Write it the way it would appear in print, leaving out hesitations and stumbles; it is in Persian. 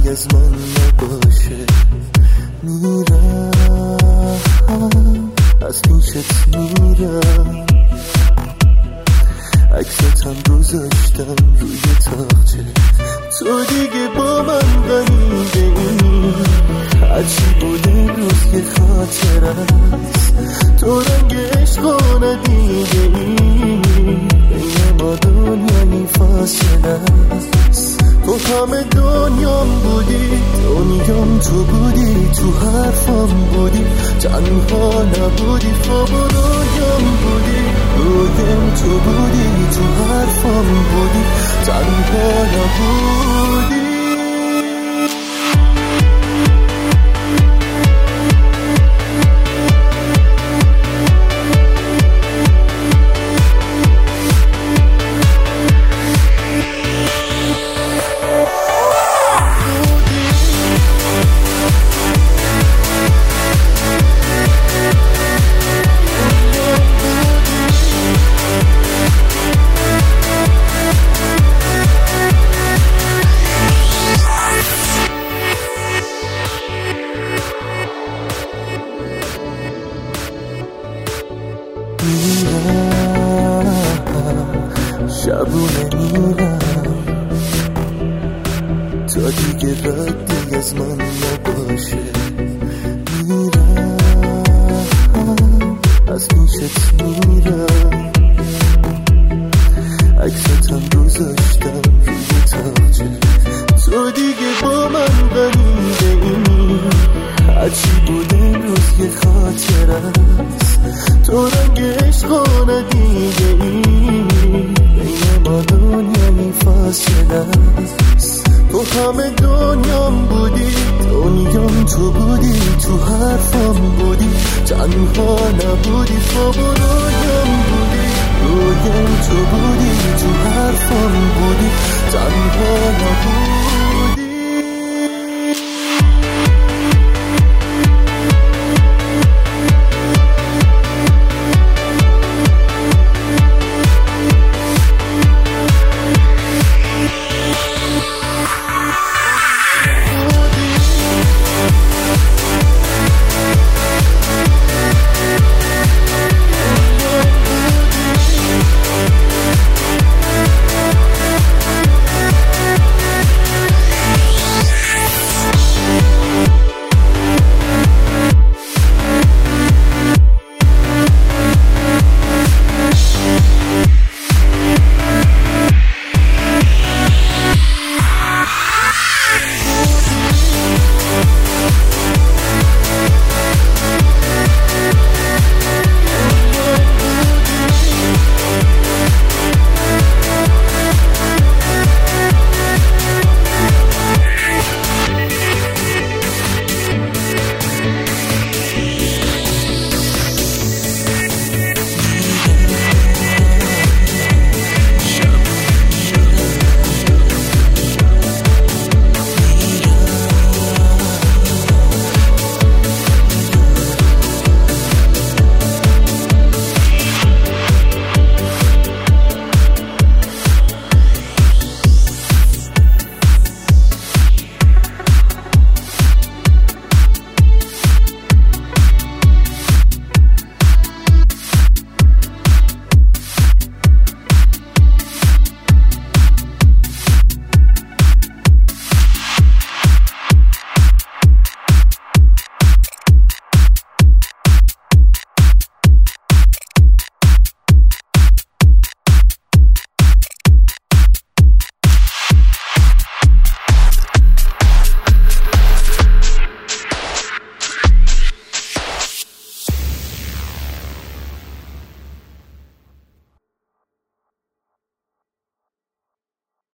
از من نباشه، میرم از پیشت میرم، عکستم گذاشتم روی تاقچه، تو دیگه با من غریبه ای، هرچی بوده روز یه خاطر است، تو رنگ عشقا ندیده ای، بین ما دنیایی فاصله است، تو همه دنیام بودی، دنیام تو بودی، تو حرفام بودی، تنها نبودی، خواب و رویام بودی، رویم تو بودی، تو حرفام بودی، تنها نبودی. شبونه میرم تا دیگه ردی از من نباشه، میرم از پیشت میرم، عکستم گذاشتم روی تاقچه، تو دیگه با من غریبه ای، هرچی بوده روز یه خاطر است، تو رنگ عشقا ندیده ای، بین ما دنیایی فاصله است، تو همه دنیام بودی، دنیام تو بودی، تو حرفام بودی، تنها نبودی، خواب